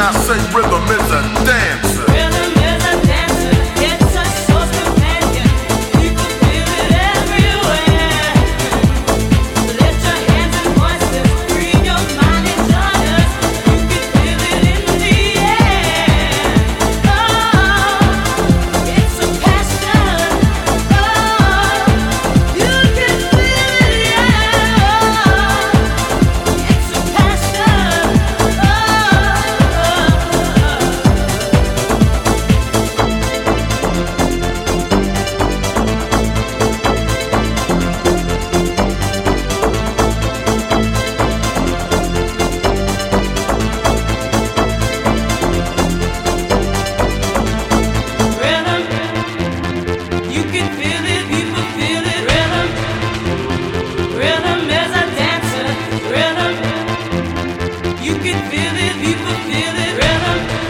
I say rhythm is a dancer. Rhythm is a dancer, it's a soul's companion. People feel it everywhere. Lift your hands and voices, free your mind and join us. You can feel it in the air. Oh, it's a passion. Oh, you can feel it, yeah. It's a passion. Oh. Rhythm, you can feel it, people feel it. Rhythm, rhythm is a dancer. Rhythm, you can feel it, people feel it. Rhythm.